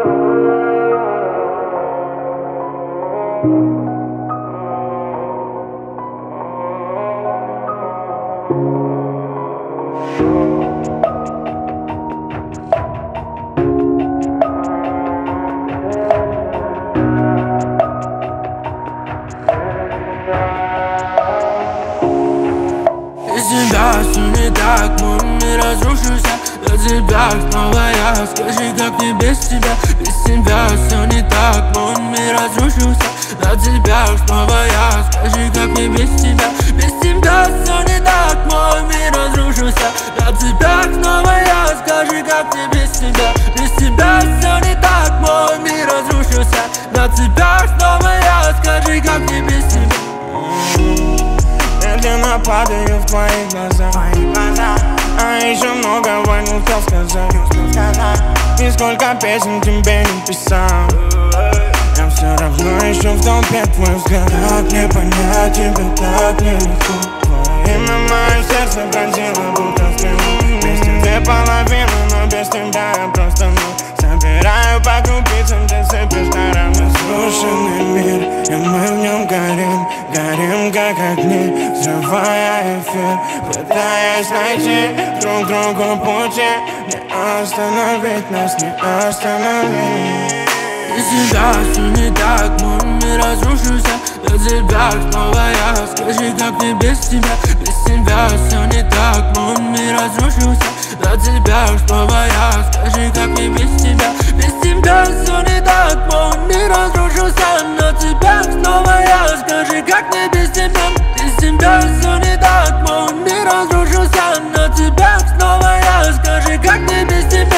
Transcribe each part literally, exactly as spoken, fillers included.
Тебя все не так, мой мир разрушился. Для тебя снова я, скажи, как мне без тебя. Без тебя все не так, мой мир разрушился. Для тебя снова я, скажи, как мне без тебя. Без тебя все не так, мой мир разрушился. Для тебя снова я, скажи, как мне без тебя. Без тебя все не так, мой мир разрушился. Для тебя снова я, скажи, как мне без тебя. Медленно падаю в твои глаза, а еще много войн успел сказать. И сколько песен тебе не писал, я все равно ищу в толпе твой взгляд. Как мне понять тебя так нелегко? Твое имя мое сердце пронзило, будто стрелу. Вместе две половины, но без тебя я просто ноль. Собираю по крупицам, ты сыпешь на разрушенный мир, и мы в нем горим, горим как огни, взрывая эфир, пытаясь найти друг другу пути. Не остановить нас, не остановить. Без тебя все не так, мой мир разрушился. Для тебя снова я, скажи, как мне без тебя. Без тебя все не так, мой мир разрушился. Для тебя снова я, скажи, как мне без тебя. Без тебя все не так, мой мир разрушился. Для тебя снова я, скажи, как мне без тебя. Без тебя все не так, мой мир разрушился. Для тебя снова я, скажи, как мне без тебя.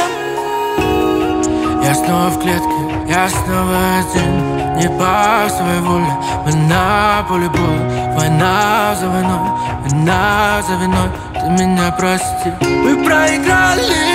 Я снова в клетке, я снова один, не по своей воле. Мы на поле боя, война за войной, война за виной. Ты меня прости. Мы проиграли.